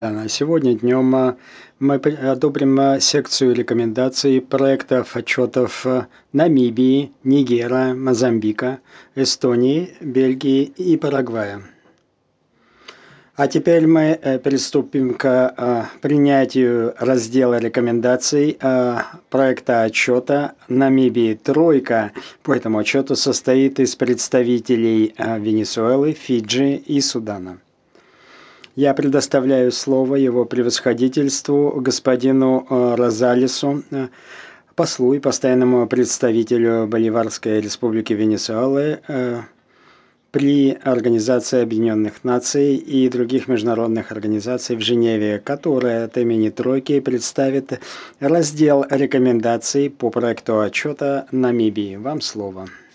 Сегодня днем мы одобрим секцию рекомендаций проектов отчетов Намибии, Нигера, Мозамбика, Эстонии, Бельгии и Парагвая. А теперь мы приступим к принятию раздела рекомендаций проекта отчета Намибии. Тройка по этому отчету состоит из представителей Венесуэлы, Фиджи и Судана. Я предоставляю слово его превосходительству господину Розалису, послу и постоянному представителю Боливарской Республики Венесуэлы при Организации Объединенных Наций и других международных организаций в Женеве, которая от имени Тройки представит раздел рекомендаций по проекту отчета Намибии. Вам слово.